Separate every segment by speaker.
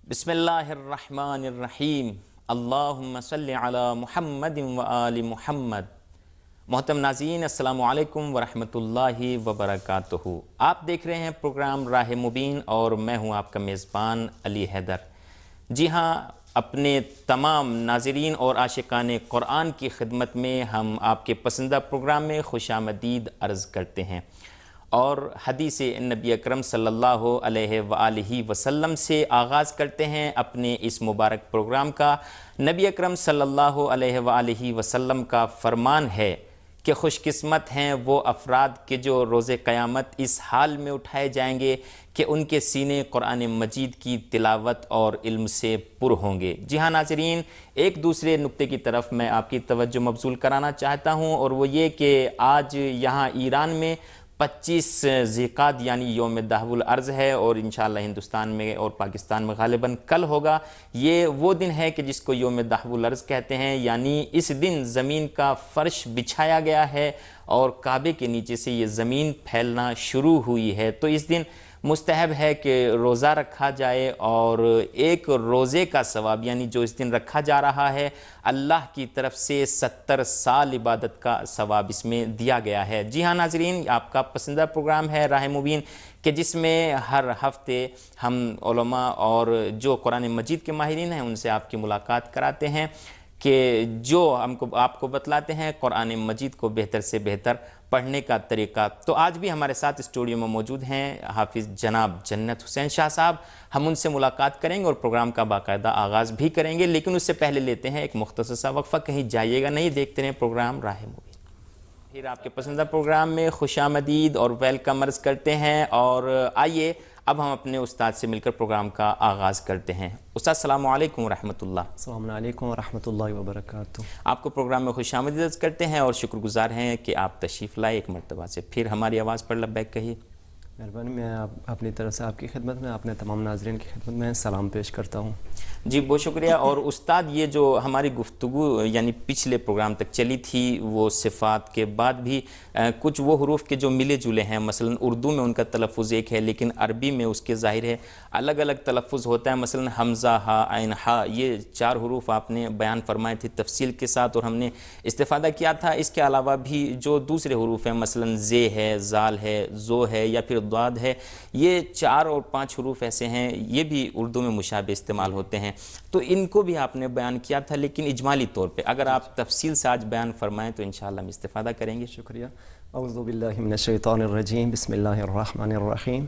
Speaker 1: بسم اللہ الرحمن الرحیم اللہم صلی علی محمد و آل محمد۔ محترم ناظرین، السلام علیکم ورحمۃ اللہ وبرکاتہ۔ آپ دیکھ رہے ہیں پروگرام راہ مبین اور میں ہوں آپ کا میزبان علی حیدر۔ جی ہاں، اپنے تمام ناظرین اور عاشقان قرآن کی خدمت میں ہم آپ کے پسندیدہ پروگرام میں خوش آمدید عرض کرتے ہیں اور حدیث نبی اکرم صلی اللہ علیہ وآلہ وسلم سے آغاز کرتے ہیں اپنے اس مبارک پروگرام کا۔ نبی اکرم صلی اللہ علیہ وآلہ وسلم کا فرمان ہے کہ خوش قسمت ہیں وہ افراد کہ جو روز قیامت اس حال میں اٹھائے جائیں گے کہ ان کے سینے قرآن مجید کی تلاوت اور علم سے پر ہوں گے۔ جی ہاں ناظرین، ایک دوسرے نقطے کی طرف میں آپ کی توجہ مبذول کرانا چاہتا ہوں، اور وہ یہ کہ آج یہاں ایران میں 25 ذی القعدہ یعنی یوم دہو الارض ہے، اور انشاءاللہ ہندوستان میں اور پاکستان میں غالباً کل ہوگا۔ یہ وہ دن ہے کہ جس کو یوم دہو الارض کہتے ہیں، یعنی اس دن زمین کا فرش بچھایا گیا ہے اور کعبے کے نیچے سے یہ زمین پھیلنا شروع ہوئی ہے۔ تو اس دن مستحب ہے کہ روزہ رکھا جائے، اور ایک روزے کا ثواب یعنی جو اس دن رکھا جا رہا ہے، اللہ کی طرف سے 70 سال عبادت کا ثواب اس میں دیا گیا ہے۔ جی ہاں ناظرین، آپ کا پسندیدہ پروگرام ہے راہ مبین، کہ جس میں ہر ہفتے ہم علماء اور جو قرآن مجید کے ماہرین ہیں ان سے آپ کی ملاقات کراتے ہیں کہ جو آپ کو بتلاتے ہیں قرآن مجید کو بہتر سے بہتر پڑھنے کا طریقہ۔ تو آج بھی ہمارے ساتھ اسٹوڈیو میں موجود ہیں حافظ جناب جنت حسین شاہ صاحب۔ ہم ان سے ملاقات کریں گے اور پروگرام کا باقاعدہ آغاز بھی کریں گے، لیکن اس سے پہلے لیتے ہیں ایک مختصر سا وقفہ۔ کہیں جائیے گا نہیں، دیکھتے رہیں پروگرام راہ مبین۔ پھر آپ کے پسندیدہ پروگرام میں خوش آمدید اور ویلکم عرض کرتے ہیں، اور آئیے اب ہم اپنے استاد سے مل کر پروگرام کا آغاز کرتے ہیں۔ استاد السلام علیکم ورحمۃ اللہ۔
Speaker 2: السلام علیکم ورحمۃ اللہ وبرکاتہ۔
Speaker 1: آپ کو پروگرام میں خوش آمدید عرض کرتے ہیں اور شکر گزار ہیں کہ آپ تشریف لائے ایک مرتبہ سے۔ پھر ہماری آواز پر لبیک کہیے۔
Speaker 2: مہربانی، میں اپنی طرف سے آپ کی خدمت میں، اپنے تمام ناظرین کی خدمت میں سلام پیش کرتا ہوں۔
Speaker 1: جی بہت شکریہ۔ اور استاد، یہ جو ہماری گفتگو یعنی پچھلے پروگرام تک چلی تھی، وہ صفات کے بعد بھی کچھ وہ حروف کے جو ملے جلے ہیں، مثلا اردو میں ان کا تلفظ ایک ہے لیکن عربی میں اس کے ظاہر ہے الگ الگ تلفظ ہوتا ہے، مثلا حمزہ، ہا، عین، ہا، یہ 4 حروف آپ نے بیان فرمائے تھے تفصیل کے ساتھ اور ہم نے استفادہ کیا تھا۔ اس کے علاوہ بھی جو دوسرے حروف ہیں، مثلا زے ہے، زال ہے، زو ہے یا پھر ضاد ہے، یہ 4 اور 5 حروف ایسے ہیں، یہ بھی اردو میں مشابہ استعمال ہوتے ہیں، تو ان کو بھی آپ نے بیان کیا تھا، لیکن اجمالی طور پہ اگر آپ تفصیل سے آج بیان فرمائیں تو انشاءاللہ ہم استفادہ کریں گے۔
Speaker 2: شکریہ۔ اعوذ باللہ من الشیطان الرجیم، بسم اللہ الرحمن الرحیم۔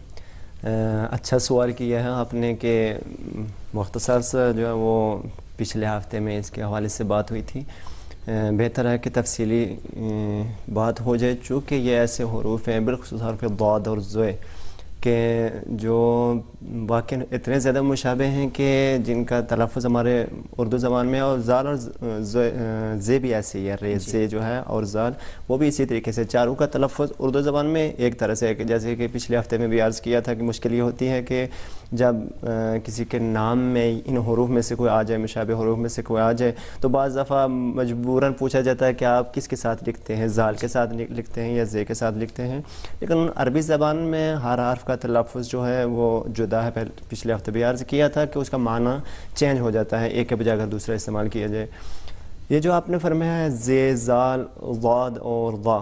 Speaker 2: اچھا سوال کیا ہے آپ نے کہ مختصر سے جو ہے وہ پچھلے ہفتے میں اس کے حوالے سے بات ہوئی تھی، بہتر ہے کہ تفصیلی بات ہو جائے، چونکہ یہ ایسے حروف ہیں بالخصوص حرف ضاد اور زوئے کہ جو واقعی اتنے زیادہ مشابہ ہیں کہ جن کا تلفظ ہمارے اردو زبان میں، اور زال اور زے بھی ایسے ہی ہے، رے زے جو ہے اور زال وہ بھی اسی طریقے سے، چاروں کا تلفظ اردو زبان میں ایک طرح سے، جیسے کہ پچھلے ہفتے میں بھی عرض کیا تھا کہ مشکل یہ ہوتی ہے کہ جب کسی کے نام میں ان حروف میں سے کوئی آ جائے، مشابہ حروف میں سے کوئی آ جائے، تو بعض دفعہ مجبوراً پوچھا جاتا ہے کہ آپ کس کے ساتھ لکھتے ہیں، زال کے ساتھ لکھتے ہیں یا زے کے ساتھ لکھتے ہیں، لیکن عربی زبان میں ہر حرف کا تلفظ جو ہے وہ جدا ہے۔ پچھلے ہفتے بھی عرض کیا تھا کہ اس کا معنی چینج ہو جاتا ہے، ایک کے بجائے اگر دوسرا استعمال کیا جائے۔ یہ جو آپ نے فرمایا ہے زے، زال، ضاد اور ضا،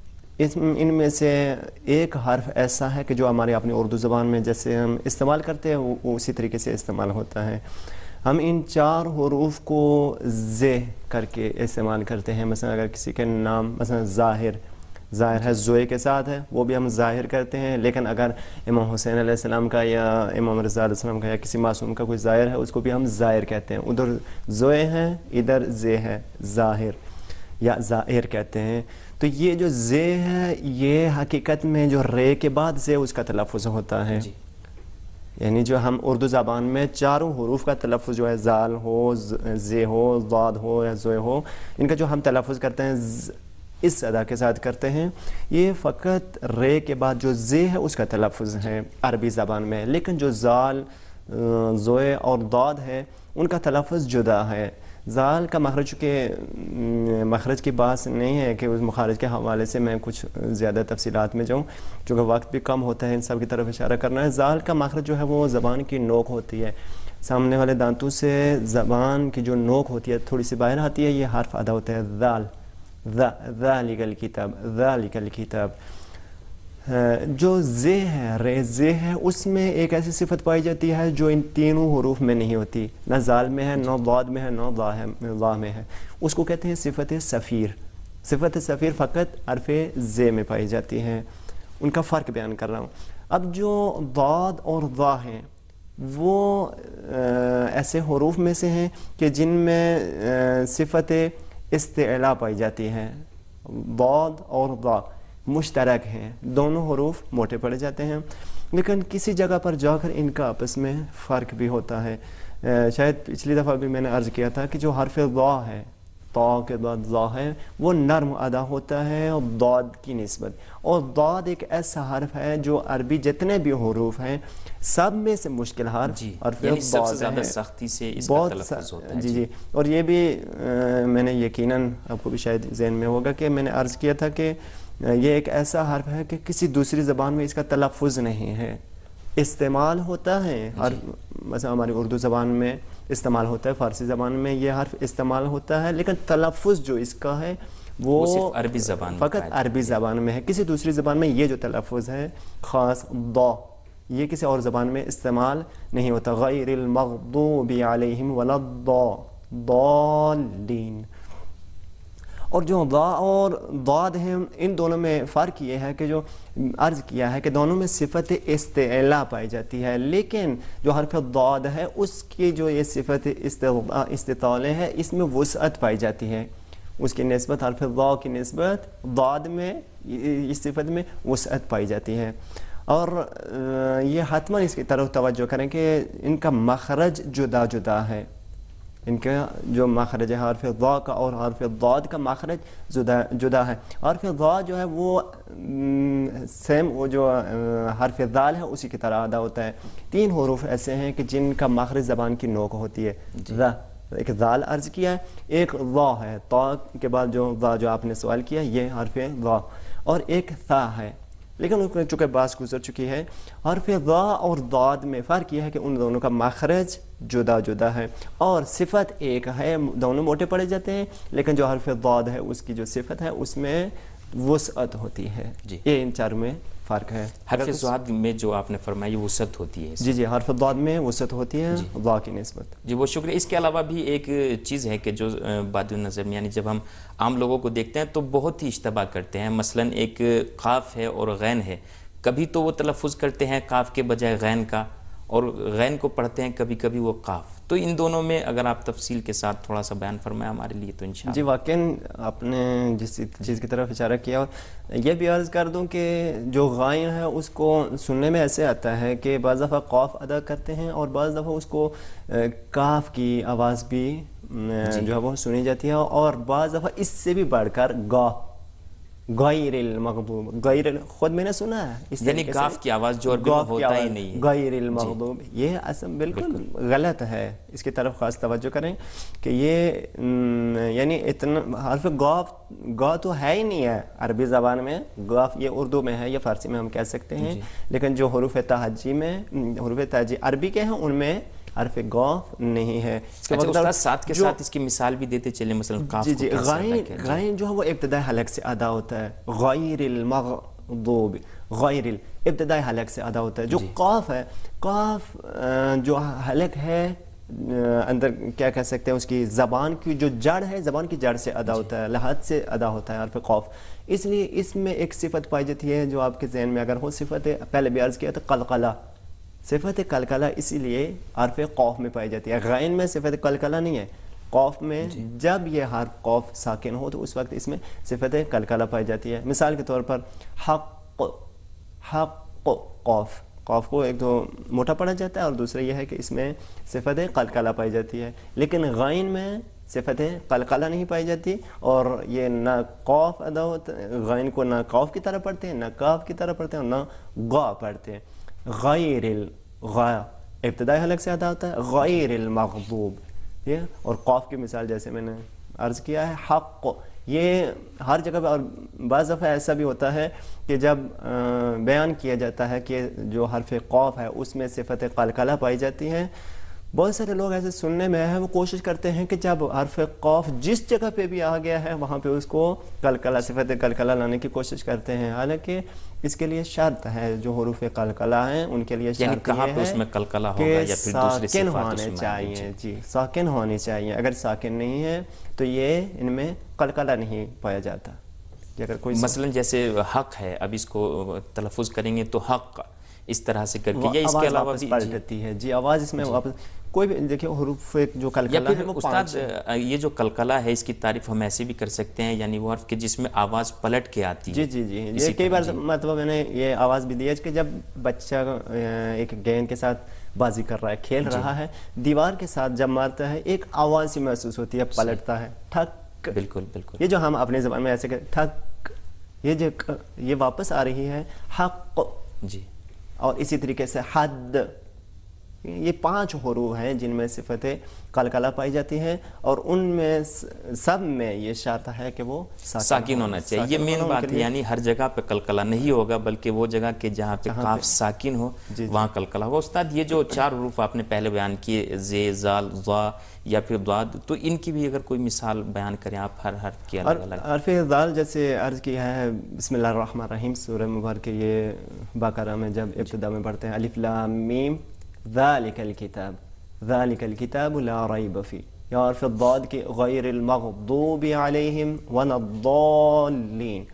Speaker 2: ان میں سے ایک حرف ایسا ہے کہ جو ہماری اپنی اردو زبان میں جیسے ہم استعمال کرتے ہیں وہ اسی طریقے سے استعمال ہوتا ہے۔ ہم ان 4 حروف کو زے کر کے استعمال کرتے ہیں، مثلا اگر کسی کے نام مثلا ظاہر ہے، زوئے کے ساتھ ہے، وہ بھی ہم ظاہر کرتے ہیں، لیکن اگر امام حسین علیہ السلام کا یا امام رضا علیہ السلام کا یا کسی معصوم کا کوئی ظاہر ہے، اس کو بھی ہم ظاہر کہتے ہیں۔ ادھر زوئے ہیں، ادھر زے ہے، ظاہر یا ظاہر کہتے ہیں۔ تو یہ جو زے ہے یہ حقیقت میں جو رے کے بعد زے اس کا تلفظ ہوتا ہے، یعنی جو ہم اردو زبان میں 4 حروف کا تلفظ جو ہے، زال ہو، زے ہو، ضاد ہو یا زوئے ہو، ان کا جو ہم تلفظ کرتے ہیں اس ادا کے ساتھ کرتے ہیں، یہ فقط رے کے بعد جو زے ہے اس کا تلفظ ہے عربی زبان میں، لیکن جو زال، زوئے اور ضاد ہے ان کا تلفظ جدا ہے۔ زال کا مخرج کی بات نہیں ہے کہ اس مخارج کے حوالے سے میں کچھ زیادہ تفصیلات میں جاؤں، چونکہ وقت بھی کم ہوتا ہے ان سب کی طرف اشارہ کرنا ہے۔ زال کا مخرج جو ہے وہ زبان کی نوک ہوتی ہے، سامنے والے دانتوں سے زبان کی جو نوک ہوتی ہے تھوڑی سی باہر آتی ہے، یہ حرف ادا ہوتا ہے ذال، ذالک الکتاب، ذالک الکتاب۔ جو زے ہے، ریزے ہے، اس میں ایک ایسی صفت پائی جاتی ہے جو ان تینوں حروف میں نہیں ہوتی، نہ زال میں ہے، نہ ضاد میں ہے، نہ ضا میں ہے، اس کو کہتے ہیں صفت صفیر۔ صفت صفیر فقط حرف زے میں پائی جاتی ہے، ان کا فرق بیان کر رہا ہوں۔ اب جو ضاد اور ضا ہیں وہ ایسے حروف میں سے ہیں کہ جن میں صفت استعلاء پائی جاتی ہے۔ ضاد اور ضا مشترک ہیں، دونوں حروف موٹے پڑے جاتے ہیں، لیکن کسی جگہ پر جا کر ان کا آپس میں فرق بھی ہوتا ہے۔ شاید پچھلی دفعہ بھی میں نے عرض کیا تھا کہ جو حرف ضا ہے، طا کے بعد ضا ہے، وہ نرم ادا ہوتا ہے اور ضاد کی نسبت، اور ضاد ایک ایسا حرف ہے جو عربی جتنے بھی حروف ہیں سب میں سے مشکل حرف حرف
Speaker 1: یعنی سب سے
Speaker 2: ضاد
Speaker 1: زیادہ
Speaker 2: ہے،
Speaker 1: سختی سے اس کا تلفظ ہوتا ہے۔
Speaker 2: جی، اور یہ بھی میں نے یقیناً آپ کو بھی شاید ذہن میں ہوگا کہ میں نے عرض کیا تھا کہ یہ ایک ایسا حرف ہے کہ کسی دوسری زبان میں اس کا تلفظ نہیں ہے، استعمال ہوتا ہے، مثلا ہماری اردو زبان میں استعمال ہوتا ہے، فارسی زبان میں یہ حرف استعمال ہوتا ہے، لیکن تلفظ جو اس کا ہے وہ
Speaker 1: صرف عربی زبان میں
Speaker 2: فقط عربی زبان میں ہے۔ کسی دوسری زبان میں یہ جو تلفظ ہے خاص ضا، یہ کسی اور زبان میں استعمال نہیں ہوتا۔ غیر المغضوب علیہم ولا الضالین۔ اور جو ضا اور ضاد ہیں ان دونوں میں فرق یہ ہے کہ جو عرض کیا ہے کہ دونوں میں صفت استعلاء پائی جاتی ہے، لیکن جو حرف ضاد ہے اس کی جو یہ صفت استطالے ہے اس میں وسعت پائی جاتی ہے، اس کی نسبت حرف ضا کی نسبت ضاد میں اس صفت میں وسعت پائی جاتی ہے۔ اور یہ حتماً اس کی طرف توجہ کریں کہ ان کا مخرج جدا جدا ہے، ان کا جو مخرج ہے حرف ضا کا اور حرف ضاد کا مخرج جدا ہے۔ حرف ضا جو ہے وہ سیم وہ جو حرف ذال ہے اسی کی طرح ادا ہوتا ہے۔ تین حروف ایسے ہیں کہ جن کا مخرج زبان کی نوک ہوتی ہے، ایک ذال عرض کیا ہے، ایک ضا ہے، طا کے بعد جو ضا جو آپ نے سوال کیا یہ حرف ضا، اور ایک ثا ہے، لیکن اس میں چونکہ بات گزر چکی ہے۔ حرف ضا اور ضاد میں فرق یہ ہے کہ ان دونوں کا مخرج جدا جدا ہے اور صفت ایک ہے، دونوں موٹے پڑے جاتے ہیں، لیکن جو حرف ضاد ہے اس کی جو صفت ہے اس میں وسعت ہوتی ہے۔ یہ ان چاروں میں فرق ہے۔
Speaker 1: حرف ضاد میں جو آپ نے فرمائی وسعت ہوتی ہے،
Speaker 2: جی حرف ضاد میں وسعت ہوتی ہے ضا کی نسبت۔
Speaker 1: جی بہت شکریہ۔ اس کے علاوہ بھی ایک چیز ہے کہ جو بادی النظر میں یعنی جب ہم عام لوگوں کو دیکھتے ہیں تو بہت ہی اشتباہ کرتے ہیں، مثلا ایک قاف ہے اور غین ہے، کبھی تو وہ تلفظ کرتے ہیں قاف کے بجائے غین کا، اور غین کو پڑھتے ہیں کبھی کبھی وہ قاف۔ تو ان دونوں میں اگر آپ تفصیل کے ساتھ تھوڑا سا بیان فرمائیں ہمارے لیے تو انشاءاللہ۔
Speaker 2: جی واقعاً آپ نے جس چیز کی طرف اشارہ کیا، اور یہ بھی عرض کر دوں کہ جو غائن ہے اس کو سننے میں ایسے آتا ہے کہ بعض دفعہ قاف ادا کرتے ہیں اور بعض دفعہ اس کو کاف کی آواز بھی جو ہے وہ سنی جاتی ہے، اور بعض دفعہ اس سے بھی بڑھ کر گا، غیر المغضوب، غیر خود میں نے سنا ہے
Speaker 1: یعنی گاف کی آواز جو عربی میں ہوتا ہی نہیں ہے،
Speaker 2: غیر المغضوب، یہ اصل بالکل غلط ہے، اس کی طرف خاص توجہ کریں کہ یہ یعنی اتنا حرف گا تو ہے ہی نہیں ہے عربی زبان میں، گاف یہ اردو میں ہے یا فارسی میں ہم کہہ سکتے ہیں، لیکن جو حروف تہجی میں حروف تہجی عربی کے ہیں ان میں حرف گاف نہیں ہے۔
Speaker 1: اچھا استاد ساتھ کے ساتھ اس کی مثال بھی دیتے چلیں، مثلا قاف کو کیسے ادا کیا جائے؟
Speaker 2: غائن جو ہے وہ ابتدائی حلق سے ادا ہوتا ہے، غیر المغضوب، غیر ابتدائی حلق سے ادا ہوتا ہے۔ جو قاف ہے، قاف جو حلق ہے اندر کیا کہہ سکتے ہیں، اس کی زبان کی جو جڑ ہے، زبان کی جڑ سے ادا ہوتا ہے، لحد سے ادا ہوتا ہے حرف قاف، اس لیے اس میں ایک صفت پائی جاتی ہے جو آپ کے ذہن میں اگر ہو، صفت پہلے بھی عرض کیا تھا قلقلہ، صفت قلقلہ اسی لیے حرف قاف میں پائی جاتی ہے۔ غین میں صفت قلقلہ نہیں ہے، قاف میں جب یہ حرف قاف ساکن ہو تو اس وقت اس میں صفت قلقلہ پائی جاتی ہے۔ مثال کے طور پر حق، حق قاف، قاف کو ایک تو موٹا پڑا جاتا ہے اور دوسرا یہ ہے کہ اس میں صفت قلقلہ پائی جاتی ہے، لیکن غین میں صفت قلقلہ نہیں پائی جاتی، اور یہ نہ قاف ادا ہوتا ہے، غین کو نہ قاف کی طرح پڑھتے ہیں، نہ کاف کی طرح پڑھتے ہیں، اور نہ غا پڑھتے ہیں۔ غیر الغا ابتدائی حلق سے ادا ہوتا ہے، غیر المغضوب، یہ اور قاف کی مثال جیسے میں نے عرض کیا ہے حق، یہ ہر جگہ پہ، اور بعض دفعہ ایسا بھی ہوتا ہے کہ جب بیان کیا جاتا ہے کہ جو حرف قاف ہے اس میں صفت قلقلہ پائی جاتی ہے بہت سارے لوگ ایسے سننے میں ہے وہ کوشش کرتے ہیں کہ جب حرف قاف جس جگہ پہ بھی آ گیا ہے وہاں پہ اس کو قلقلہ صفت قلقلہ لانے کی کوشش کرتے ہیں، حالانکہ اس کے لیے شرط ہے، جو حروف قلقلہ ہیں ان کے لیے
Speaker 1: یعنی
Speaker 2: شرط
Speaker 1: کہاں
Speaker 2: یہ
Speaker 1: پہ اس
Speaker 2: ہے
Speaker 1: میں قلقلہ ہوگا
Speaker 2: کہ
Speaker 1: یا پھر دوسری
Speaker 2: ساکن
Speaker 1: صفات اس
Speaker 2: ہونے
Speaker 1: میں
Speaker 2: چاہیے، جی ساکن ہونے چاہیے، اگر ساکن نہیں ہے تو یہ ان میں قلقلہ نہیں پایا جاتا۔ اگر کوئی
Speaker 1: مثلا جیسے حق ہے، اب اس کو تلفظ کریں گے تو حق اس طرح سے کر کے، یا اس کے
Speaker 2: آواز
Speaker 1: علاوہ
Speaker 2: واپس
Speaker 1: بھی
Speaker 2: پلٹتی ہے، جی آواز اس میں واپس کوئی بھی دیکھیں حروف جو
Speaker 1: یا
Speaker 2: قلقلہ
Speaker 1: پھر
Speaker 2: ہے وہ
Speaker 1: استاد
Speaker 2: 5
Speaker 1: یہ جو قلقلہ ہے اس کی تعریف ہم ایسے بھی کر سکتے ہیں، یعنی وہ حرف کہ جس میں آواز پلٹ کے آتی ہے۔
Speaker 2: جی جی جی، یہ کئی بار مطلب میں نے یہ آواز بھی دی ہے کہ جب بچہ ایک گیند کے ساتھ بازی کر رہا ہے، کھیل رہا ہے، دیوار کے ساتھ جب مارتا ہے ایک آواز سی محسوس ہوتی ہے، پلٹتا ہے، ٹھک،
Speaker 1: بالکل بالکل،
Speaker 2: یہ جو ہم اپنے زبان میں ایسے کہ ٹھک، یہ جو یہ واپس آ رہی ہے حق،
Speaker 1: جی،
Speaker 2: اور اسی طریقے سے حد، یہ 5 حروف ہیں جن میں صفت قلقلہ پائی جاتی ہے، اور ان میں سب میں یہ شرط ہے کہ وہ
Speaker 1: ساکن ہونا چاہیے۔ یہ مین بات ہے، یعنی ہر جگہ پہ قلقلہ نہیں ہوگا، بلکہ وہ جگہ کہ جہاں پہ قاف ساکن ہو وہاں قلقلہ ہوگا۔ استاد یہ جو 4 حروف آپ نے پہلے بیان کیے، زے، زال، ضا یا پھر ضاد، تو ان کی بھی اگر کوئی مثال بیان کریں آپ، ہر حرف کی الگ الگ۔
Speaker 2: حرف ذال جیسے عرض کیا ہے، بسم اللہ الرحمن الرحیم، سورہ مبارکہ یہ بقرہ میں جب ابتدا میں پڑھتے ہیں الف لام میم ذالک الکتاب، ذالک الکتاب لا ریب فیہ، یا حرف الضاد کے غیر المغضوب علیہم ولا الضالین۔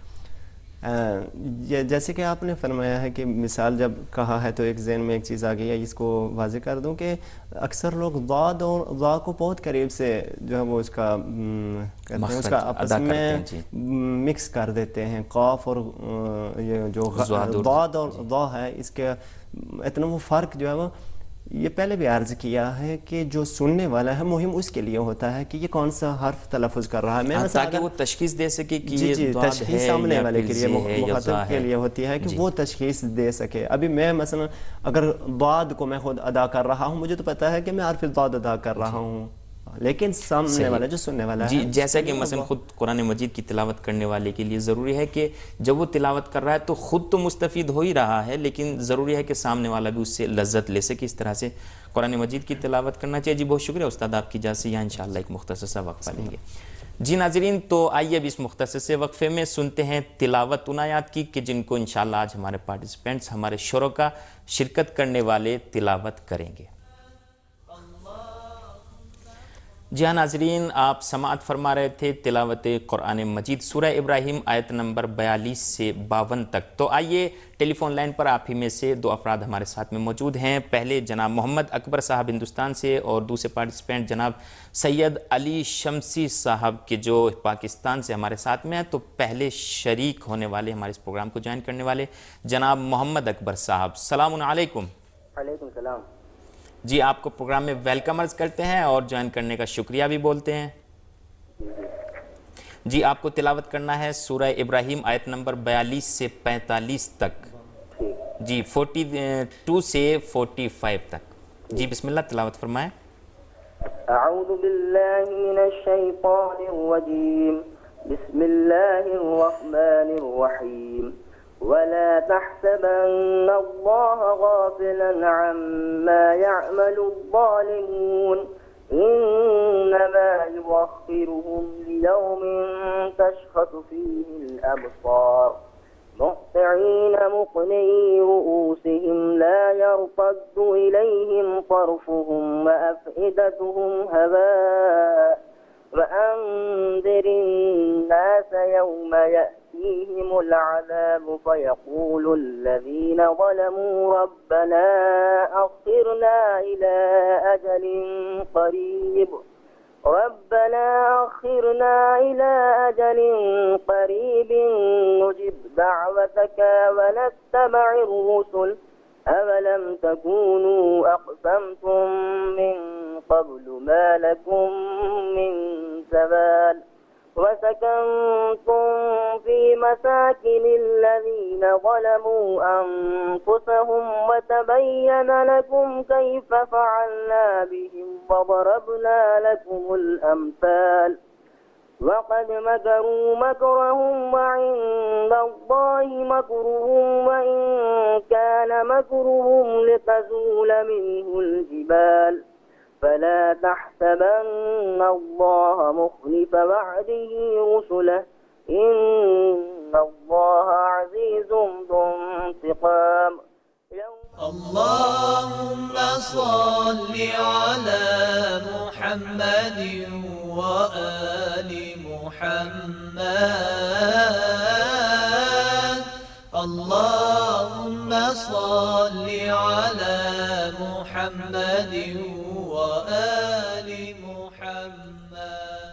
Speaker 2: جیسے کہ آپ نے فرمایا ہے کہ مثال جب کہا ہے تو ایک ذہن میں ایک چیز آ گئی ہے، اس کو واضح کر دوں کہ اکثر لوگ ضاد اور ضا کو بہت قریب سے جو ہے وہ اس کا کہتے ہیں، اس کا آپس میں مکس کر دیتے ہیں، قاف اور یہ جو ضاد اور ضا ہے اس کے اتنا وہ فرق جو ہے وہ، یہ پہلے بھی عرض کیا ہے کہ جو سننے والا ہے مہم اس کے لیے ہوتا ہے کہ یہ کون سا حرف تلفظ کر رہا ہے،
Speaker 1: تاکہ وہ تشخیص دے سکے کہ
Speaker 2: جی
Speaker 1: یہ ضاد ہے
Speaker 2: تشخیص سامنے والے کے لیے،
Speaker 1: یا
Speaker 2: مخاطب کے لیے ہوتی ہے کہ وہ تشخیص دے سکے۔ ابھی میں مثلا اگر ضاد کو میں خود ادا کر رہا ہوں، مجھے تو پتا ہے کہ میں حرف ضاد ادا کر رہا ہوں، لیکن سامنے والا جو سننے والا ہے،
Speaker 1: جی جیسا کہ مثلا خود قرآن مجید کی تلاوت کرنے والے کے لیے ضروری ہے کہ جب وہ تلاوت کر رہا ہے تو خود تو مستفید ہو ہی رہا ہے، لیکن ضروری ہے کہ سامنے والا بھی اس سے لذت لے سکے، اس طرح سے قرآن مجید کی تلاوت کرنا چاہیے۔ جی بہت شکریہ استاد آپ کی اجازت سے، یہاں انشاءاللہ ایک مختصر سا وقفہ لیں گے۔ جی ناظرین، تو آئیے اب اس مختصر سے وقفے میں سنتے ہیں تلاوت ان آیات کی کہ جن کو انشاءاللہ آج ہمارے پارٹیسپینٹس، ہمارے شرکاء، شرکت کرنے والے تلاوت کریں گے۔ جی ہاں ناظرین، آپ سماعت فرما رہے تھے تلاوت قرآن مجید سورہ ابراہیم آیت نمبر 42 سے 52 تک۔ تو آئیے ٹیلی فون لائن پر آپ ہی میں سے 2 افراد ہمارے ساتھ میں موجود ہیں۔ پہلے جناب محمد اکبر صاحب ہندوستان سے، اور دوسرے پارٹیسپینٹ جناب سید علی شمسی صاحب کے جو پاکستان سے ہمارے ساتھ میں ہیں۔ تو پہلے شریک ہونے والے، ہمارے اس پروگرام کو جوائن کرنے والے جناب محمد اکبر صاحب، السلام علیکم۔
Speaker 3: وعلیکم السلام۔
Speaker 1: جی آپ کو پروگرام میں ویلکم عرض کرتے ہیں اور جوائن کرنے کا شکریہ بھی بولتے ہیں۔ جی آپ کو تلاوت کرنا ہے سورہ ابراہیم آیت نمبر 42 سے 45 تک، جی 42 سے 45 تک۔ جی بسم اللہ، تلاوت فرمائیں۔
Speaker 3: اعوذ باللہ من الشیطان الرجیم، بسم اللہ الرحمن الرحیم، ولا تحسبن الله غافلا عما يعمل الظالمون إنما يؤخرهم ليوم تشخص فيه الأبصار مهطعين مقنعي رؤوسهم لا يرتد إليهم طرفهم وأفئدتهم هواء وأنذر الناس يوم يأتيهم العذاب فيقول الذين ظلموا ربنا أخرنا إلى أجل قريب نجب دعوتك ونتبع الرسل أولم تكونوا أقسمتم من قبل ما لكم من زوال وسكنتم في مساكن الذين ظلموا أنفسهم وتبين لكم كيف فعلنا بهم وضربنا لكم الأمثال وقد مكروا مكرهم وعند الله مكرهم وإن كان مكرهم لتزول منه الجبال فلا تحسبن الله مخلف وعده رسله إن الله عزيز ذو انتقام.
Speaker 4: اللهم صل على محمد وآل محمد. اللهم صل على محمد وآل محمد.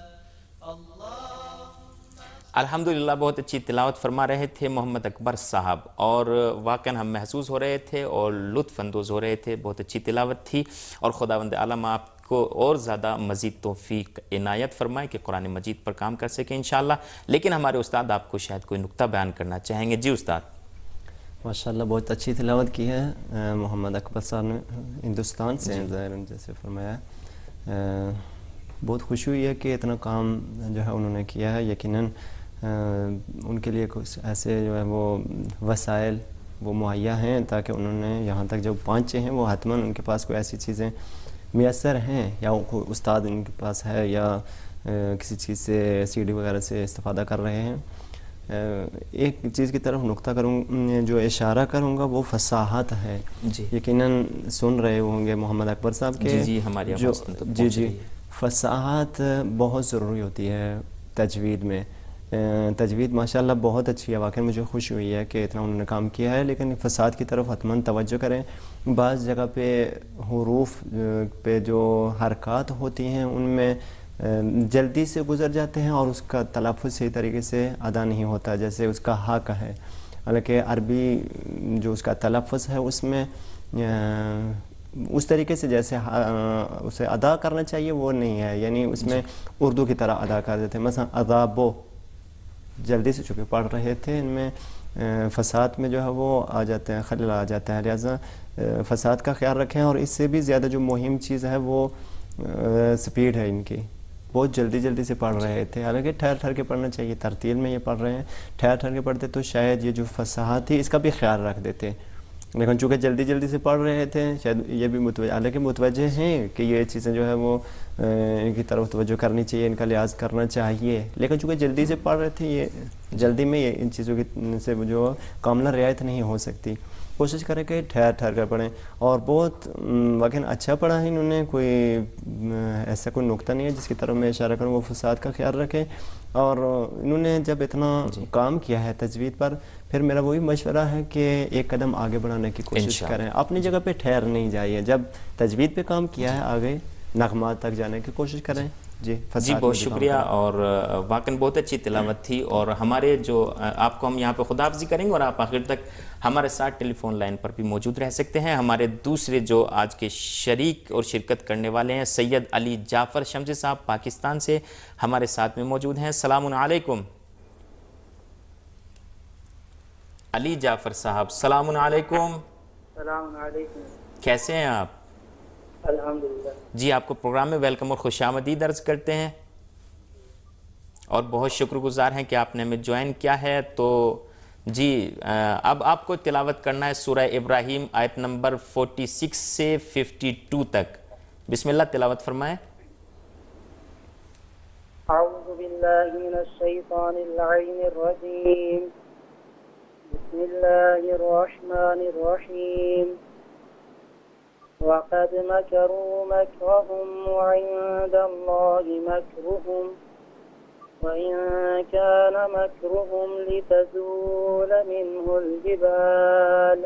Speaker 1: الحمدللہ بہت اچھی تلاوت فرما رہے تھے محمد اکبر صاحب، اور واقعاً ہم محسوس ہو رہے تھے اور لطف اندوز ہو رہے تھے. بہت اچھی تلاوت تھی، اور خداوند عالم آپ کو اور زیادہ مزید توفیق عنایت فرمائے کہ قرآن مجید پر کام کر سکیں انشاءاللہ. لیکن ہمارے استاد آپ کو شاید کوئی نقطہ بیان کرنا چاہیں گے. جی استاد.
Speaker 2: ماشاءاللہ بہت اچھی تلاوت کی ہے محمد اکبر صاحب نے، ہندوستان سے ظاہر جیسے فرمایا. بہت خوشی ہوئی ہے کہ اتنا کام جو ہے انہوں نے کیا ہے. یقیناً ان کے لیے کچھ ایسے جو ہے وہ وسائل وہ مہیا ہیں تاکہ انہوں نے یہاں تک جب پہنچے ہیں وہ حتماً ان کے پاس کوئی ایسی چیزیں میسر ہیں، یا کوئی استاد ان کے پاس ہے، یا کسی چیز سے سی ڈی وغیرہ سے استفادہ کر رہے ہیں. ایک چیز کی طرف نقطہ جو اشارہ کروں گا وہ فصاحت ہے. یقیناً سن رہے ہوں گے محمد اکبر صاحب کے
Speaker 1: ہماری
Speaker 2: جو فصاحت بہت ضروری ہوتی ہے تجوید میں. تجوید ماشاءاللہ بہت اچھی ہے، واقعی مجھے خوشی ہوئی ہے کہ اتنا انہوں نے کام کیا ہے. لیکن فساد کی طرف حتماً توجہ کریں. بعض جگہ پہ حروف پہ جو حرکات ہوتی ہیں ان میں جلدی سے گزر جاتے ہیں اور اس کا تلفظ صحیح طریقے سے ادا نہیں ہوتا، جیسے اس کا حق ہے. حالانکہ عربی جو اس کا تلفظ ہے اس میں اس طریقے سے جیسے اسے ادا کرنا چاہیے وہ نہیں ہے، یعنی اس میں اردو کی طرح ادا کر دیتے ہیں. مثلا عذابو جلدی سے چونکہ پڑھ رہے تھے، ان میں فساد میں جو ہے وہ آ جاتے ہیں، خلل آ جاتا ہے. لہٰذا فساد کا خیال رکھیں. اور اس سے بھی زیادہ جو مہم چیز ہے وہ سپیڈ ہے ان کی. بہت جلدی جلدی سے پڑھ رہے تھے، حالانکہ ٹھہر ٹھہر کے پڑھنا چاہیے. ترتیل میں یہ پڑھ رہے ہیں، ٹھہر ٹھہر کے پڑھتے تو شاید یہ جو فصاحت تھی اس کا بھی خیال رکھ دیتے. لیکن چونکہ جلدی جلدی سے پڑھ رہے تھے شاید یہ بھی حالانکہ متوجہ ہیں کہ یہ چیزیں جو ہے وہ ان کی طرف توجہ کرنی چاہیے، ان کا لحاظ کرنا چاہیے. لیکن چونکہ جلدی سے پڑھ رہے تھے، یہ جلدی میں یہ ان چیزوں کی سے جو کاملہ رعایت نہیں ہو سکتی. کوشش کریں کہ ٹھہر ٹھہر کر پڑھیں. اور بہت واقعی اچھا پڑھا ہے انہوں نے. کوئی ایسا کوئی نقطہ نہیں ہے جس کی طرف میں اشارہ کروں. وہ فساد کا خیال رکھیں. اور انہوں نے جب اتنا کام کیا ہے تجوید پر، پھر میرا وہی مشورہ ہے کہ ایک قدم آگے بڑھانے کی کوشش کریں. اپنی جگہ پہ ٹھہر نہیں جائیے. جب تجوید پہ کام کیا ہے آگے نغمات تک جانے کی کوشش کریں. جی
Speaker 1: بہت شکریہ. اور واقعاً بہت اچھی تلاوت تھی. اور ہمارے جو آپ کو ہم یہاں پہ خداحافظی کریں گے اور آپ آخر تک ہمارے ساتھ ٹیلی فون لائن پر بھی موجود رہ سکتے ہیں. ہمارے دوسرے جو آج کے شریک اور شرکت کرنے والے ہیں سید علی جعفر شمسی صاحب پاکستان سے ہمارے ساتھ میں موجود ہیں. السلام علیکم علی جعفر صاحب. السلام علیکم.
Speaker 3: السلام علیکم.
Speaker 1: کیسے ہیں آپ؟
Speaker 3: الحمدللہ.
Speaker 1: جی آپ کو پروگرام میں ویلکم اور خوش آمدید عرض کرتے ہیں، اور بہت شکر گزار ہیں کہ آپ نے ہمیں جوائن کیا ہے. تو جی اب آپ کو تلاوت کرنا ہے سورہ ابراہیم آیت نمبر 46 سے 52 تک. بسم اللہ تلاوت فرمائیں.
Speaker 3: اعوذ باللہ من الشیطان اللعین الرجیم. بسم اللہ الرحمن الرحیم. وقد مكروا مكرهم وعند الله مكرهم وإن كان مكرهم لتزول منه الجبال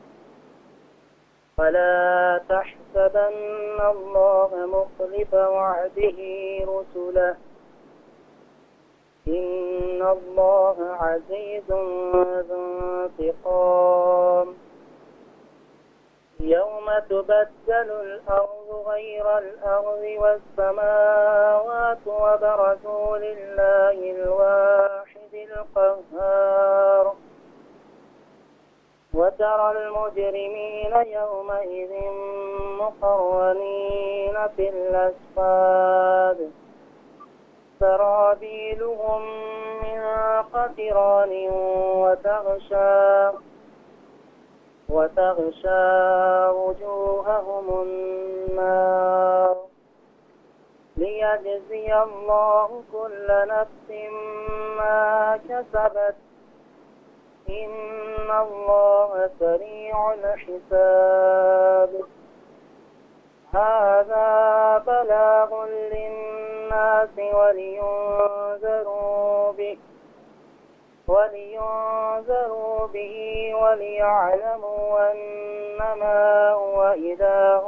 Speaker 3: فلا تحسبن الله مخلف وعده رسله إن الله عزيز ذو انتقام. يوم تبدل الأرض غير الأرض والسماوات وبرزوا لله الواحد القهار وترى المجرمين يومئذ مقرنين في الأصفاد سرابيلهم من قطران وتغشى وجوههم النار ليجزي الله كل نفس ما كسبت إن الله سريع الحساب هذا بلاغ للناس ولينذروا به وليعلموا أنما هو إله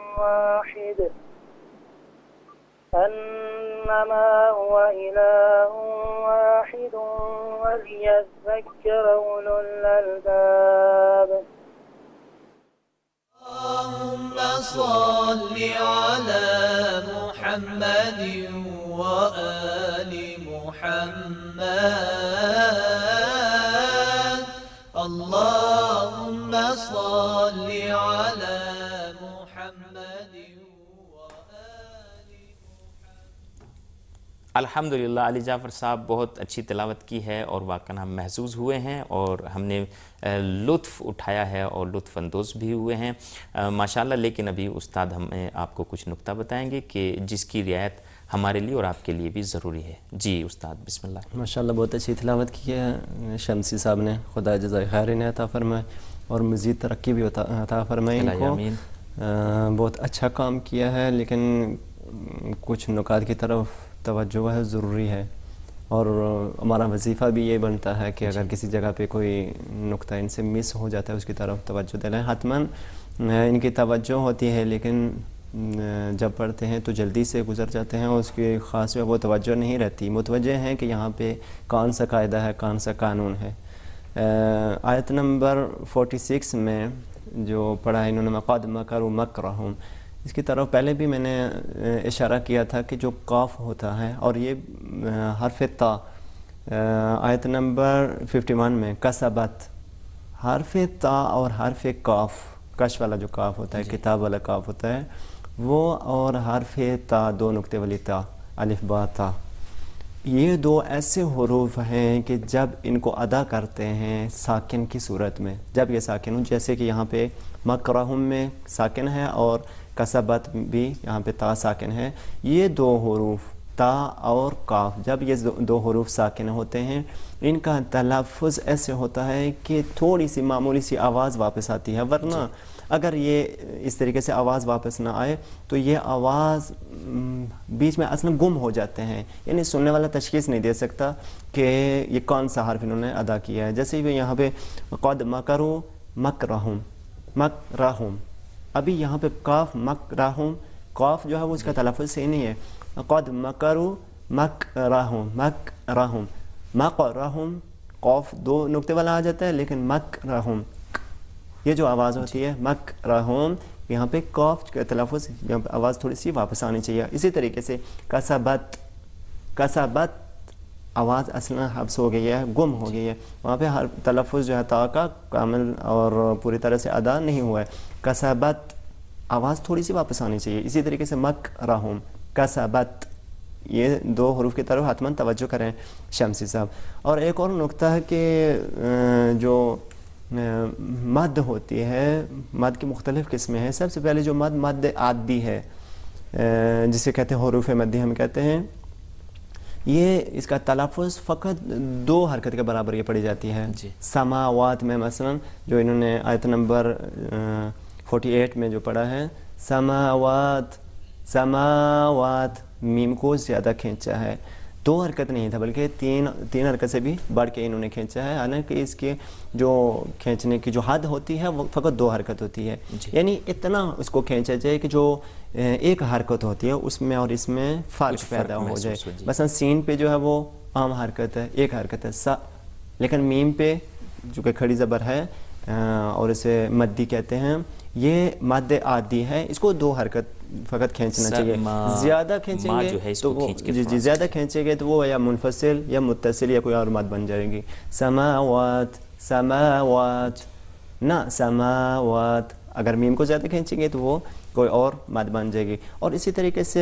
Speaker 3: واحد وليذكر أولو الألباب
Speaker 4: اللهم صل على محمد وآل محمد اللهم صل على محمد وآل محمد
Speaker 1: الحمدللہ علی جعفر صاحب بہت اچھی تلاوت کی ہے اور واقعاً ہم محظوظ ہوئے ہیں اور ہم نے لطف اٹھایا ہے اور لطف اندوز بھی ہوئے ہیں ماشاءاللہ. لیکن ابھی استاد ہمیں آپ کو کچھ نکتہ بتائیں گے کہ جس کی رعایت ہمارے لیے اور آپ کے لیے بھی ضروری ہے. جی استاد بسم اللہ.
Speaker 2: ماشاءاللہ بہت اچھی تلاوت کی ہے شمسی صاحب نے, خدا جزائے خیر انہیں عطا فرمائے اور مزید ترقی بھی عطا فرمائے ان کو. بہت اچھا کام کیا ہے, لیکن کچھ نکات کی طرف توجہ ہے ضروری ہے اور ہمارا وظیفہ بھی یہ بنتا ہے کہ اگر کسی جگہ پہ کوئی نکتہ ان سے مس ہو جاتا ہے اس کی طرف توجہ دلائیں. حتماً ان کی توجہ ہوتی ہے لیکن جب پڑھتے ہیں تو جلدی سے گزر جاتے ہیں اور اس کی خاص وہ توجہ نہیں رہتی. متوجہ ہیں کہ یہاں پہ کون سا قاعدہ ہے, کون سا قانون ہے. آیت نمبر 46 میں جو پڑھا ہے انہوں نے قد مکروا مکرہم, اس کی طرف پہلے بھی میں نے اشارہ کیا تھا کہ جو قاف ہوتا ہے اور یہ حرف تا آیت نمبر 51 میں کسبت, حرف تا اور حرف کاف, کش والا جو کاف ہوتا ہے کتاب والا کاف ہوتا ہے وہ, اور حرف تا دو نقطے والی تا الف با تا, یہ دو ایسے حروف ہیں کہ جب ان کو ادا کرتے ہیں ساکن کی صورت میں, جب یہ ساکن ہوں, جیسے کہ یہاں پہ مکرہم میں ساکن ہے اور کسبت بھی یہاں پہ تا ساکن ہے. یہ دو حروف تا اور کاف جب یہ دو حروف ساکن ہوتے ہیں ان کا تلفظ ایسے ہوتا ہے کہ تھوڑی سی معمولی سی آواز واپس آتی ہے, ورنہ اگر یہ اس طریقے سے آواز واپس نہ آئے تو یہ آواز بیچ میں اصلا گم ہو جاتے ہیں, یعنی سننے والا تشخیص نہیں دے سکتا کہ یہ کون سا حرف انہوں نے ادا کیا ہے. جیسے کہ یہاں پہ قد مکروا مکرہم مکرہم, ابھی یہاں پہ کاف مکرہم, کاف جو ہے وہ اس کا تلفظ صحیح نہیں ہے. قد مکروا مکرہم مکرہم مکرہم, قاف دو نقطے والا آ جاتا ہے لیکن مکرہم یہ جو آواز ہوتی ہے مکرہم, یہاں پہ قاف کا تلفظ یہاں پہ آواز تھوڑی سی واپس آنی چاہیے. اسی طریقے سے کسبت کسبت آواز اصلا حبس ہو گئی ہے, گم ہو گئی ہے, وہاں پہ ہر تلفظ جو ہے تا کا کامل اور پوری طرح سے ادا نہیں ہوا ہے. کسبت آواز تھوڑی سی واپس آنی چاہیے. اسی طریقے سے مکرہم کسبت, یہ دو حروف کی طرف حتماً توجہ کریں شمسی صاحب. اور ایک اور نقطہ ہے کہ جو مد ہوتی ہے, مد کی مختلف قسمیں ہیں. سب سے پہلے جو مد عادی ہے جسے کہتے ہیں حروف مدی ہم کہتے ہیں, یہ اس کا تلفظ فقط دو حرکت کے برابر یہ پڑھی جاتی ہے. سماوات میں مثلا جو انہوں نے آیت نمبر 48 میں جو پڑھا ہے سماوات سماوات, میم کو زیادہ کھینچا ہے, دو حرکت نہیں تھا بلکہ تین حرکت سے بھی بڑھ کے انہوں نے کھینچا ہے. حالانکہ اس کے جو کھینچنے کی جو حد ہوتی ہے وہ فقط دو حرکت ہوتی ہے, یعنی اتنا اس کو کھینچا جائے کہ جو ایک حرکت ہوتی ہے اس میں اور اس میں فرق پیدا ہو جائے. مثلا سین پہ جو ہے وہ عام حرکت ہے, ایک حرکت ہے سا, لیکن میم پہ جو کہ کھڑی زبر ہے اور اسے مدی کہتے ہیں, یہ مد عادی ہے, اس کو دو حرکت فقط کھینچنا چاہیے. زیادہ کھینچیں گے تو وہ زیادہ کھینچیں گے تو وہ یا منفصل یا متصل یا کوئی اور مد بن جائے گی. سماوات سماوات نہ سماوات, اگر میم کو زیادہ کھینچیں گے تو وہ کوئی اور مد بن جائے گی. اور اسی طریقے سے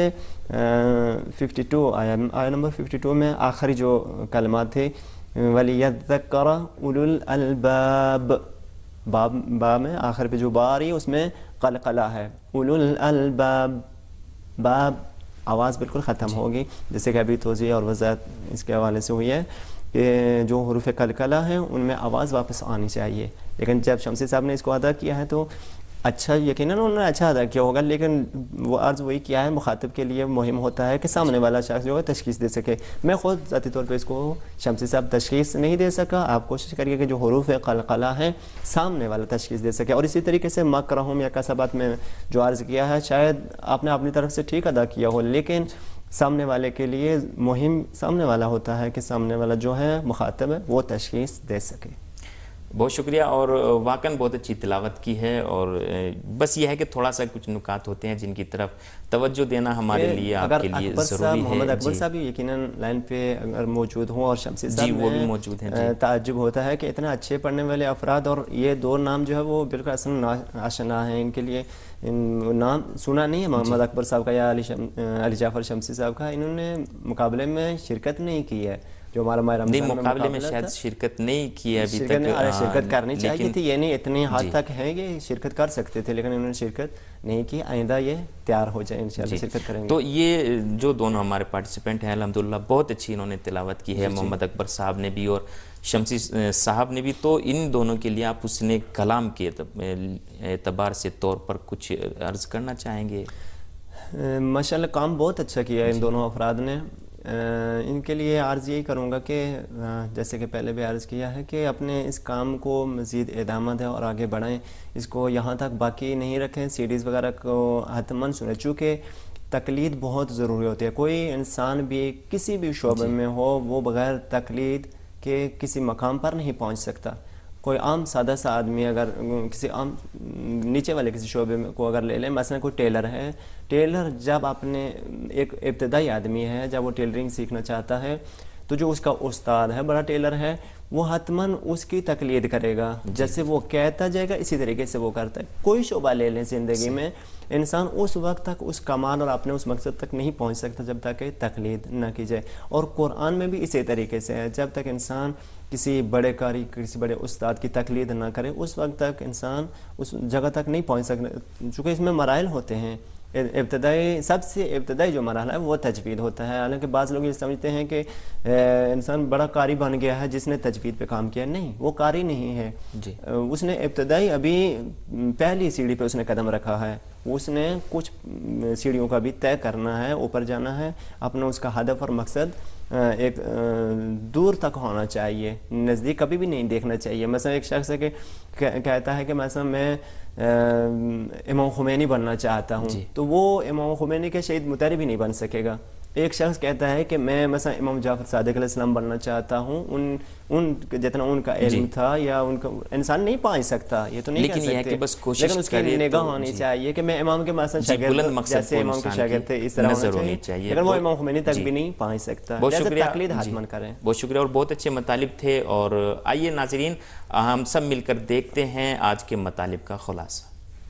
Speaker 2: 52 آیا نمبر 52 میں آخری جو کلمات تھے وَلِيَذَّكَّرَ أُولُو الْأَلْبَابِ, با میں آخر پہ جو با آ رہی ہے اس میں قلقلہ ہے. اولو الالباب, باب آواز بالکل ختم ہوگی. جیسے کہ ابھی توضیح اور وضاحت اس کے حوالے سے ہوئی ہے کہ جو حروف قلقلہ ہیں ان میں آواز واپس آنی چاہیے. لیکن جب شمسی صاحب نے اس کو ادا کیا ہے تو اچھا یقیناً انہوں نے اچھا ادا کیا ہوگا, لیکن وہ عرض وہی کیا ہے مخاطب کے لیے مہم ہوتا ہے کہ سامنے والا شخص جو ہے تشخیص دے سکے. میں خود ذاتی طور پہ اس کو شمسی صاحب تشخیص نہیں دے سکا. آپ کوشش کریے کہ جو حروف قلقلہ ہیں سامنے والا تشخیص دے سکے. اور اسی طریقے سے مکرہم یا کسبت میں جو عرض کیا ہے شاید آپ نے اپنی طرف سے ٹھیک ادا کیا ہو, لیکن سامنے والے کے لیے مہم سامنے والا ہوتا ہے کہ سامنے والا جو ہے مخاطب ہے وہ تشخیص دے سکے.
Speaker 1: بہت شکریہ, اور واقعاً بہت اچھی تلاوت کی ہے, اور بس یہ ہے کہ تھوڑا سا کچھ نکات ہوتے ہیں جن کی طرف توجہ دینا ہمارے لیے آپ کے لیے ضروری ہے.
Speaker 2: محمد اکبر صاحب یقیناً لائن پہ اگر موجود ہوں, اور شمسی صاحب
Speaker 1: جی وہ بھی موجود ہیں.
Speaker 2: تعجب ہوتا ہے کہ اتنے اچھے پڑھنے والے افراد, اور یہ دو نام جو ہے وہ بالکل اصل آشنا ہیں ان کے لیے. نام سنا نہیں ہے محمد اکبر صاحب کا یا علی جعفر شمسی صاحب کا. انہوں نے مقابلے میں شرکت نہیں کی ہے. جو ہمارا ماہ رمضان میں
Speaker 1: مقابلے میں شاید شرکت نہیں کی ہے ابھی تک.
Speaker 2: شرکت کرنی چاہیے تھی, یعنی اتنے حد تک ہیں کہ شرکت کر سکتے تھے, لیکن انہوں نے شرکت نہیں کی. آئندہ یہ تیار ہو جائے انشاءاللہ شرکت کریں گے.
Speaker 1: تو یہ جو دونوں ہمارے پارٹیسپینٹ ہیں الحمدللہ بہت اچھی انہوں نے تلاوت کی ہے, محمد اکبر صاحب نے بھی اور شمسی صاحب نے بھی. تو ان دونوں کے لیے آپ حسن کلام کے اعتبار سے طور پر کچھ عرض کرنا چاہیں گے؟
Speaker 2: ماشاءاللہ کام بہت اچھا کیا ہے ان دونوں افراد نے. ان کے لیے عرض یہی کروں گا کہ جیسے کہ پہلے بھی عرض کیا ہے کہ اپنے اس کام کو مزید ادامہ دیں اور آگے بڑھائیں. اس کو یہاں تک باقی نہیں رکھیں, سیڈیز وغیرہ کو حتماً سنیں, چونکہ تقلید بہت ضروری ہوتی ہے. کوئی انسان بھی کسی بھی شعبے میں ہو وہ بغیر تقلید کے کسی مقام پر نہیں پہنچ سکتا. کوئی عام سادہ سا آدمی اگر کسی عام نیچے والے کسی شعبے میں کو اگر لے لیں, مثلا کوئی ٹیلر ہے, ٹیلر جب اپنے ایک ابتدائی آدمی ہے جب وہ ٹیلرنگ سیکھنا چاہتا ہے تو جو اس کا استاد ہے بڑا ٹیلر ہے وہ حتماً اس کی تقلید کرے گا. جیسے وہ کہتا جائے گا اسی طریقے سے وہ کرتا ہے. کوئی شعبہ لے لیں زندگی میں, انسان اس وقت تک اس کمال اور اپنے اس مقصد تک نہیں پہنچ سکتا جب تک کہ تقلید نہ کی جائے. اور قرآن میں بھی اسی طریقے سے ہے, جب تک انسان کسی بڑے قاری کسی بڑے استاد کی تقلید نہ کرے اس وقت تک انسان اس جگہ تک نہیں پہنچ سکتا, چونکہ اس میں مراحل ہوتے ہیں. ابتدائی سب سے ابتدائی جو مرحلہ ہے وہ تجوید ہوتا ہے. حالانکہ بعض لوگ یہ سمجھتے ہیں کہ انسان بڑا قاری بن گیا ہے جس نے تجوید پہ کام کیا. نہیں, وہ قاری نہیں ہے. اس نے ابتدائی ابھی پہلی سیڑھی پہ اس نے قدم رکھا ہے. اس نے کچھ سیڑھیوں کا بھی طے کرنا ہے, اوپر جانا ہے. اپنا اس کا ہدف اور مقصد ایک دور تک ہونا چاہیے, نزدیک کبھی بھی نہیں دیکھنا چاہیے. مثلا ایک شخص ہے کہ کہتا ہے کہ مثلا میں امام خمینی بننا چاہتا ہوں, تو وہ امام خمینی کے شہید مطہر بھی نہیں بن سکے گا. ایک شخص کہتا ہے کہ میں مثلا امام جعفر صادق علیہ السلام بننا چاہتا ہوں, ان جتنا ان کا علم تھا یا ان کا انسان نہیں پہنچ سکتا. یہ تو نہیں کہہ سکتے, لیکن اس کی نگاہ ہونی چاہیے کہ میں امام کے مثلا شاگرد جیسے امام کے شاگرد تھے اس طرح ہونا چاہیے, لیکن وہ امام خمینی تک بھی نہیں پہنچ سکتا.
Speaker 1: بہت شکریہ,
Speaker 2: تقلید حتماً کریں.
Speaker 1: بہت شکریہ, اور بہت اچھے مطالب تھے. اور آئیے ناظرین ہم سب مل کر دیکھتے ہیں آج کے مطالب کا خلاصہ.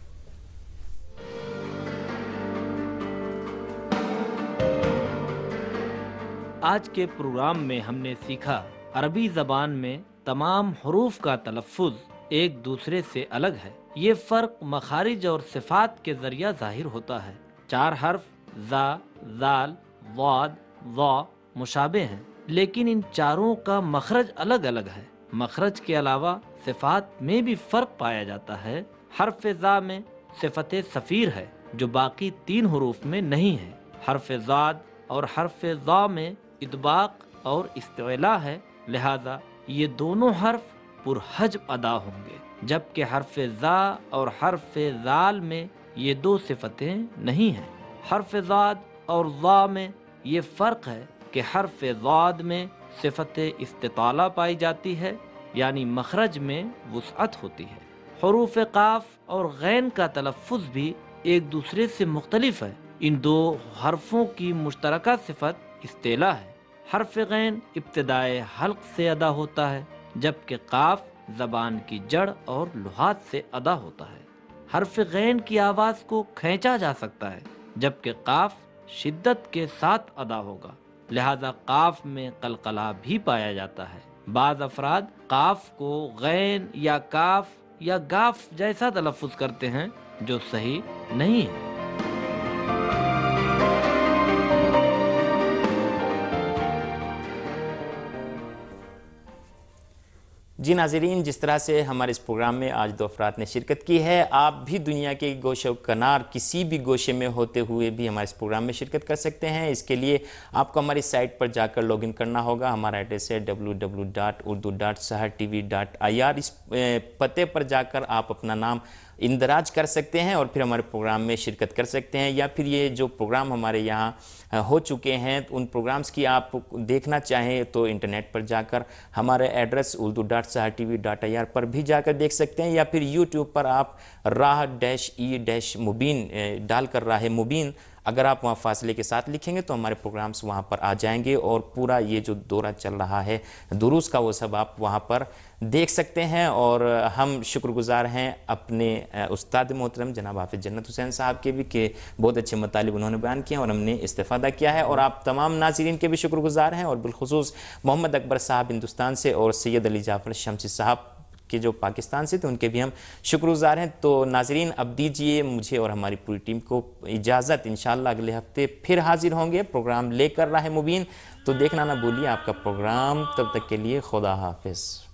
Speaker 5: آج کے پروگرام میں ہم نے سیکھا عربی زبان میں تمام حروف کا تلفظ ایک دوسرے سے الگ ہے. یہ فرق مخارج اور صفات کے ذریعہ ظاہر ہوتا ہے. 4 حرف زا, زال, ضاد, ظا مشابہ ہیں, لیکن ان چاروں کا مخرج الگ الگ ہے. مخرج کے علاوہ صفات میں بھی فرق پایا جاتا ہے. حرف زا میں صفت صفیر ہے جو باقی 3 حروف میں نہیں ہے. حرف زاد اور حرف ضا میں اطباق اور استعلاء ہے, لہذا یہ دونوں حرف پرحجم ادا ہوں گے, جبکہ حرف زا اور حرف زال میں یہ 2 صفتیں نہیں ہیں. حرف زاد اور ضا میں یہ فرق ہے کہ حرف زاد میں صفت استطالہ پائی جاتی ہے, یعنی مخرج میں وسعت ہوتی ہے. حروف قاف اور غین کا تلفظ بھی ایک دوسرے سے مختلف ہے. ان 2 حرفوں کی مشترکہ صفت استعلاء ہے. حرف غین ابتدائے حلق سے ادا ہوتا ہے, جبکہ قاف زبان کی جڑ اور لحاظ سے ادا ہوتا ہے. حرف غین کی آواز کو کھینچا جا سکتا ہے, جبکہ قاف شدت کے ساتھ ادا ہوگا, لہذا قاف میں قلقلہ بھی پایا جاتا ہے. بعض افراد قاف کو غین یا کاف یا گاف جیسا تلفظ کرتے ہیں جو صحیح نہیں ہے.
Speaker 1: جی ناظرین، جس طرح سے ہمارے اس پروگرام میں آج 2 افراد نے شرکت کی ہے، آپ بھی دنیا کے گوشے و کنار کسی بھی گوشے میں ہوتے ہوئے بھی ہمارے اس پروگرام میں شرکت کر سکتے ہیں۔ اس کے لیے آپ کو ہماری سائٹ پر جا کر لاگ ان کرنا ہوگا۔ ہمارا ایڈریس ہے www.urdu.sahartv.ir۔ اس پتے پر جا کر آپ اپنا نام اندراج کر سکتے ہیں اور پھر ہمارے پروگرام میں شرکت کر سکتے ہیں، یا پھر یہ جو پروگرام ہمارے یہاں ہو چکے ہیں ان پروگرامز کی آپ دیکھنا چاہیں تو انٹرنیٹ پر جا کر ہمارے ایڈریس urdu.sahartv.ir پر بھی جا کر دیکھ سکتے ہیں، یا پھر یوٹیوب پر آپ راہ-ای-مبین ڈال کر راہ مبین اگر آپ وہاں فاصلے کے ساتھ لکھیں گے تو ہمارے پروگرامز وہاں پر آ جائیں گے، اور پورا یہ جو دورہ چل رہا ہے دروس کا وہ سب آپ وہاں پر دیکھ سکتے ہیں۔ اور ہم شکر گزار ہیں اپنے استاد محترم جناب حافظ جنت حسین صاحب کے بھی کہ بہت اچھے مطالب انہوں نے بیان کیے اور ہم نے استفادہ کیا ہے، اور آپ تمام ناظرین کے بھی شکر گزار ہیں، اور بالخصوص محمد اکبر صاحب ہندوستان سے اور سید علی جعفر شمسی صاحب کہ جو پاکستان سے تھے ان کے بھی ہم شکر گزار ہیں۔ تو ناظرین اب دیجئے مجھے اور ہماری پوری ٹیم کو اجازت، انشاءاللہ اگلے ہفتے پھر حاضر ہوں گے پروگرام لے کر راہ مبین، تو دیکھنا نہ بھولیے آپ کا پروگرام۔ تب تک کے لیے خدا حافظ۔